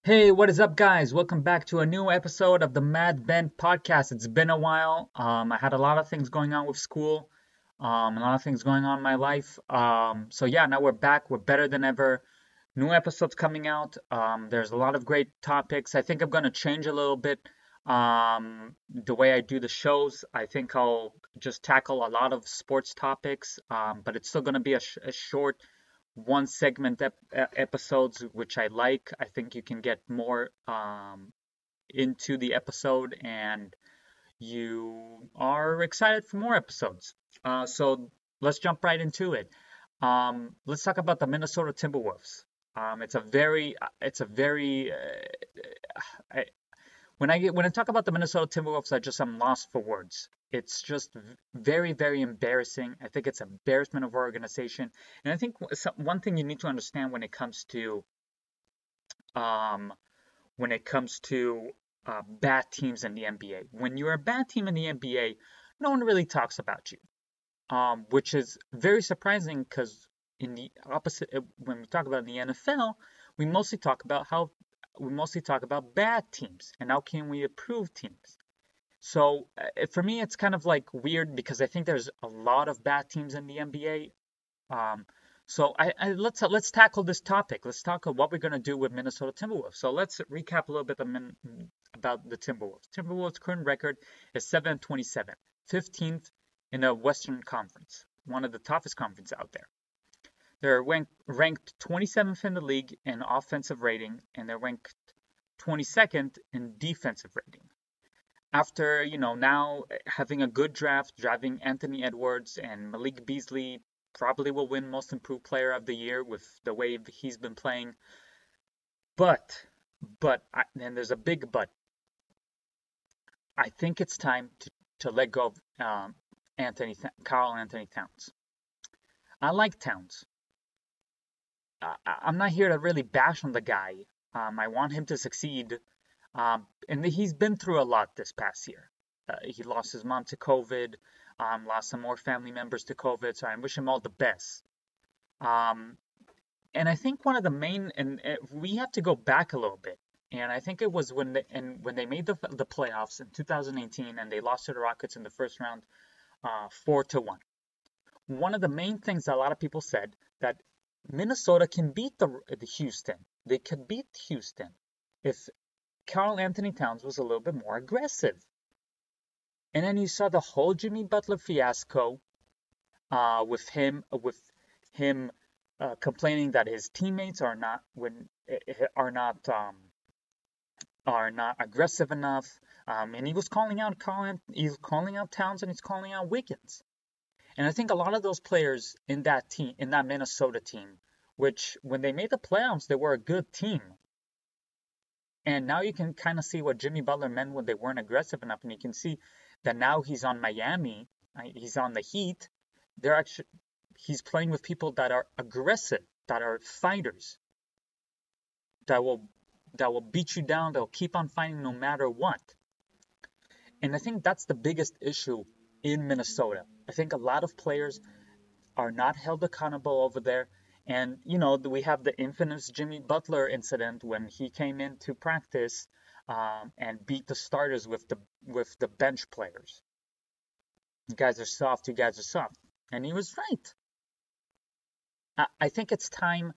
Hey, what is up, guys? Welcome back to a new episode of the Mad Ben podcast. It's been a while. I had a lot of things going on with school, a lot of things going on in my life. So yeah, now we're back. We're better than ever. New episodes coming out. There's a lot of great topics. I think I'm gonna change a little bit the way I do the shows. I think I'll just tackle a lot of sports topics, but it's still gonna be a short one segment episodes, which I like. I think you can get more into the episode and you are excited for more episodes. So let's jump right into it. Let's talk about the Minnesota Timberwolves. I, when I talk about the Minnesota Timberwolves, I'm lost for words. It's just very, very embarrassing. I think it's an embarrassment of our organization. And I think one thing you need to understand um, when it comes to bad teams in the NBA. When you're a bad team in the NBA, no one really talks about you, which is very surprising because in the opposite, when we talk about in the NFL, we mostly talk about how we mostly talk about bad teams and how can we improve teams. So for me, it's kind of like weird because I think there's a lot of bad teams in the NBA. Um, let's tackle this topic. Let's talk about what we're going to do with Minnesota Timberwolves. So let's recap a little bit about the Timberwolves. Timberwolves' current record is 7-27, 15th in the Western Conference, one of the toughest conferences out there. They're ranked 27th in the league in offensive rating, and they're ranked 22nd in defensive rating. After, now having a good draft, driving Anthony Edwards and Malik Beasley probably will win Most Improved Player of the Year with the way he's been playing. And there's a big but. I think it's time to let go of Karl Anthony Towns. I like Towns. I'm not here to really bash on the guy. I want him to succeed. And he's been through a lot this past year. He lost his mom to COVID, lost some more family members to COVID, so I wish him all the best. Um, and I think one of the main, and we have to go back a little bit, and I think it was when they made the playoffs in 2018 and they lost to the Rockets in the first round, 4-1. One of the main things that a lot of people said that Minnesota can beat the Houston. They could beat Houston if Karl Anthony Towns was a little bit more aggressive. And then you saw the whole Jimmy Butler fiasco with him complaining that his teammates are not aggressive enough, and he was he's calling out Towns and he's calling out Wiggins. And I think a lot of those players in that team, in that Minnesota team, which when they made the playoffs, they were a good team. And now you can kind of see what Jimmy Butler meant when they weren't aggressive enough, and you can see that now he's on Miami, he's on the Heat. He's playing with people that are aggressive, that are fighters, that will beat you down, that will keep on fighting no matter what. And I think that's the biggest issue in Minnesota. I think a lot of players are not held accountable over there. And we have the infamous Jimmy Butler incident when he came into practice and beat the starters with the bench players. You guys are soft. You guys are soft, and he was right. I think it's time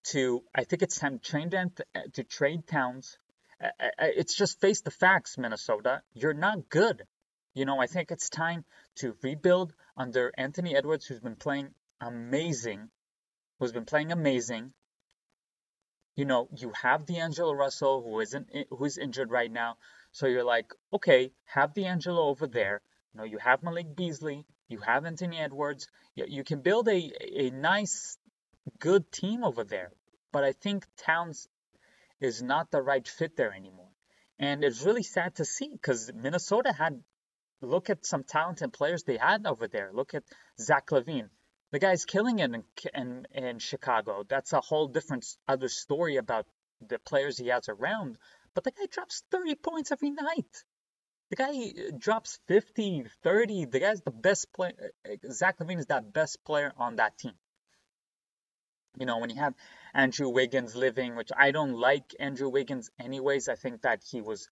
to trade Towns. It's just face the facts, Minnesota. You're not good. I think it's time to rebuild under Anthony Edwards, amazing, who's been playing amazing. You have D'Angelo Russell who's injured right now. So you're like, okay, have D'Angelo over there. You have Malik Beasley, you have Anthony Edwards. You can build a nice, good team over there. But I think Towns is not the right fit there anymore. And it's really sad to see because Minnesota look at some talented players they had over there. Look at Zach LaVine. The guy's killing it in Chicago. That's a whole different other story about the players he has around. But the guy drops 30 points every night. The guy drops 50, 30. The guy's the best player. Zach LaVine is the best player on that team. When you have Andrew Wiggins living, which I don't like Andrew Wiggins anyways, I think that he was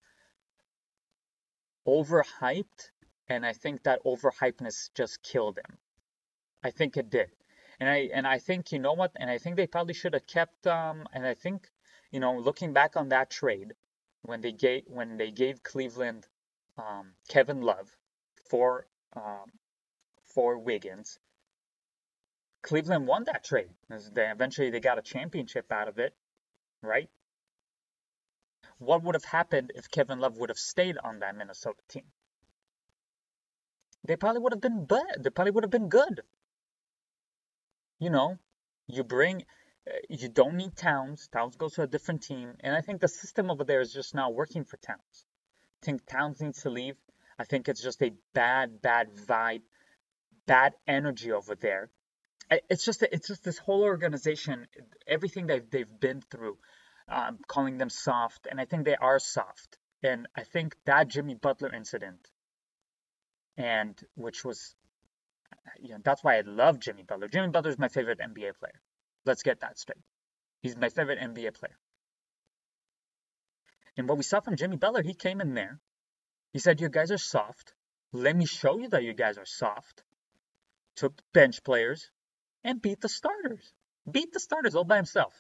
overhyped, and I think that overhypeness just killed him. I think it did. And I think you know what? And I think they probably should have kept and I think, looking back on that trade when they gave Cleveland Kevin Love for um for Wiggins, Cleveland won that trade. Eventually they got a championship out of it, right? What would have happened if Kevin Love would have stayed on that Minnesota team? They probably would have been bad. They probably would have been good. You know, you bring, you don't need Towns. Towns goes to a different team, and I think the system over there is just not working for Towns. I think Towns needs to leave. I think it's just a bad, bad vibe, bad energy over there. It's just this whole organization, everything that they've been through, calling them soft, and I think they are soft. And I think that Jimmy Butler incident, and which was, that's why I love Jimmy Butler. Jimmy Butler is my favorite NBA player. Let's get that straight. He's my favorite NBA player. And what we saw from Jimmy Butler, he came in there. He said, "You guys are soft. Let me show you that you guys are soft." Took bench players and beat the starters. Beat the starters all by himself.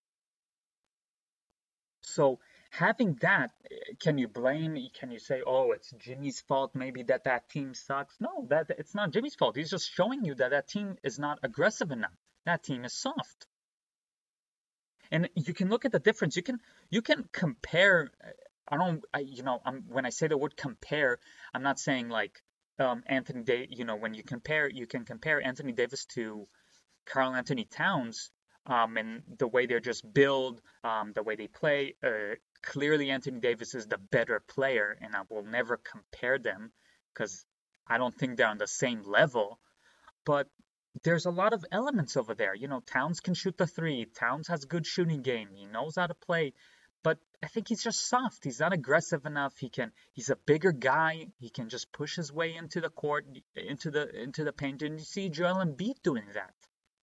So having that, can you blame? Can you say, "Oh, it's Jimmy's fault? Maybe that team sucks." No, that it's not Jimmy's fault. He's just showing you that that team is not aggressive enough. That team is soft. And you can look at the difference. You can compare. I don't. when I say the word compare, I'm not saying like Anthony Davis. When you can compare Anthony Davis to Karl Anthony Towns, and the way they're just built, the way they play. Clearly, Anthony Davis is the better player, and I will never compare them because I don't think they're on the same level. But there's a lot of elements over there. Towns can shoot the three. Towns has a good shooting game. He knows how to play. But I think he's just soft. He's not aggressive enough. He's a bigger guy. He can just push his way into the court, into the paint. And you see Joel Embiid doing that.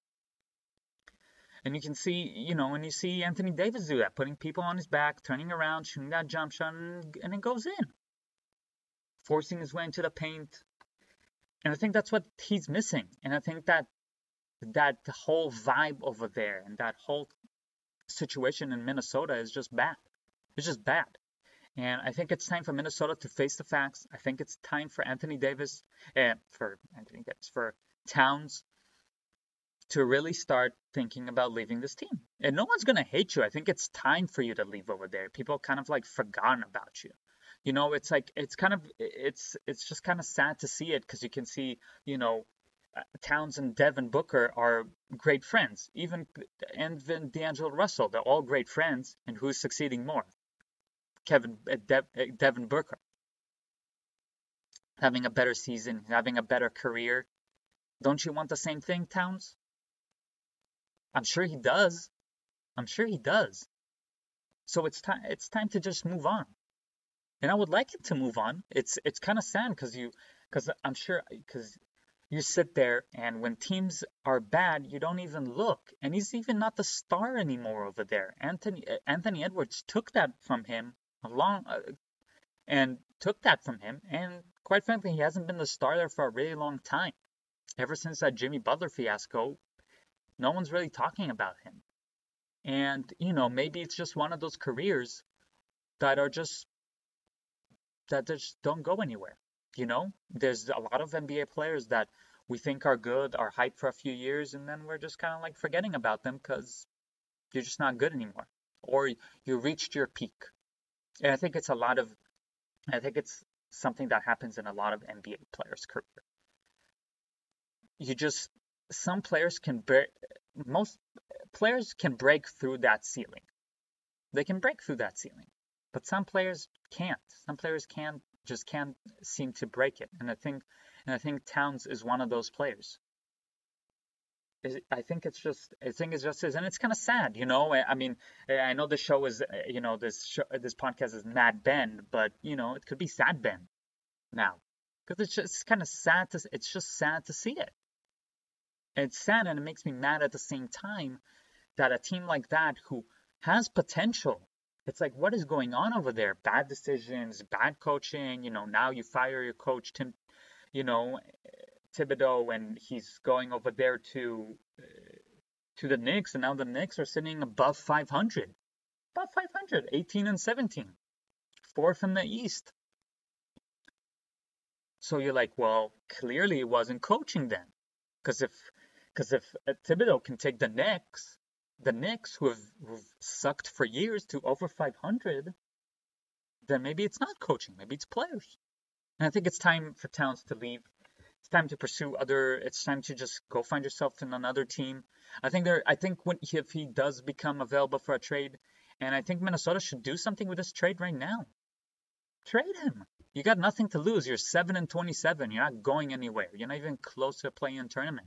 And you can see, and you see Anthony Davis do that, putting people on his back, turning around, shooting that jump shot, and it goes in, forcing his way into the paint. And I think that's what he's missing. And I think that whole vibe over there and that whole situation in Minnesota is just bad. It's just bad. And I think it's time for Minnesota to face the facts. I think it's time for for Towns to really start thinking about leaving this team. And no one's going to hate you. I think it's time for you to leave over there. People kind of like forgotten about you. It's like it's just kind of sad to see it because you can see, Towns and Devin Booker are great friends. And then D'Angelo Russell, they're all great friends. And who's succeeding more? Devin Booker, having a better season, having a better career. Don't you want the same thing, Towns? I'm sure he does. I'm sure he does. So it's time to just move on. And I would like it to move on. It's kind of sad because I'm sure because you sit there and when teams are bad, you don't even look. And he's even not the star anymore over there. Anthony Edwards took that from him along and took that from him. And quite frankly, he hasn't been the star there for a really long time. Ever since that Jimmy Butler fiasco, no one's really talking about him. And, maybe it's just one of those careers that are just that just don't go anywhere. There's a lot of NBA players that we think are good, are hyped for a few years, and then we're just kind of like forgetting about them because you're just not good anymore, or you reached your peak. And I think it's something that happens in a lot of NBA players' career. You just, some players can break, most players can break through that ceiling. They can break through that ceiling, but some players can't. Some players can't seem to break it. And I think Towns is one of those players. I think it's just is, and it's kind of sad, I mean, I know this show is, this podcast is Mad Ben, but it could be Sad Ben now, because it's kind of sad it's just sad to see it. It's sad and it makes me mad at the same time that a team like that who has potential, it's like, what is going on over there? Bad decisions, bad coaching. Now you fire your coach, you know, Thibodeau, and he's going over there to the Knicks, and now the Knicks are sitting above 500, 18 and 17, fourth in the East. So you're like, well, clearly it wasn't coaching then, because if Thibodeau can take the Knicks who've sucked for years to over 500, then maybe it's not coaching, maybe it's players. And I think it's time for Towns to leave. It's time to pursue it's time to just go find yourself in another team. I think if he does become available for a trade, and I think Minnesota should do something with this trade right now. Trade him. You got nothing to lose. You're 7-27. You're not going anywhere. You're not even close to a play-in tournament.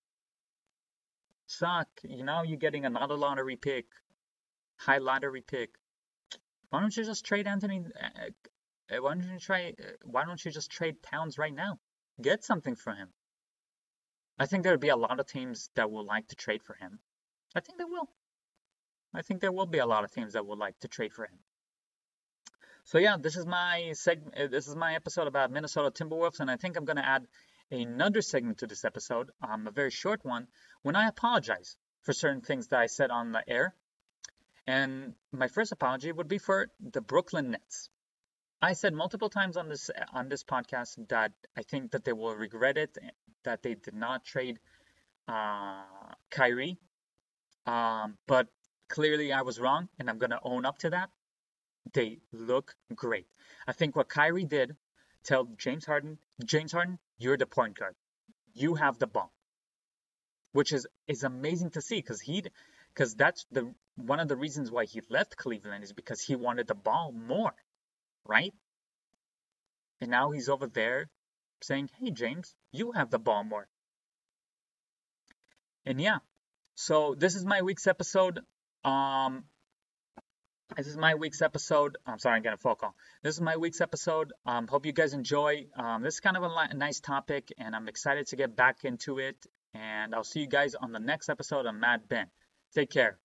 Suck. Now you're getting another lottery pick, high lottery pick. Why don't you just trade Anthony? Why don't you just trade Towns right now? Get something for him. I think there'll be a lot of teams that will like to trade for him. I think they will. I think there will be a lot of teams that would like to trade for him. So yeah, this is my segment. This is my episode about Minnesota Timberwolves, and I think I'm going to add another segment to this episode, a very short one, when I apologize for certain things that I said on the air. And my first apology would be for the Brooklyn Nets. I said multiple times on this podcast that I think that they will regret it, that they did not trade Kyrie. But clearly I was wrong, and I'm going to own up to that. They look great. I think what Kyrie did, tell James Harden, you're the point guard. You have the ball. Which is amazing to see, because that's one of the reasons why he left Cleveland, is because he wanted the ball more, right? And now he's over there saying, hey, James, you have the ball more. And yeah, so this is my week's episode. I'm sorry, I'm getting a phone call. This is my week's episode. Hope you guys enjoy. This is kind of a nice topic, and I'm excited to get back into it. And I'll see you guys on the next episode of Mad Ben. Take care.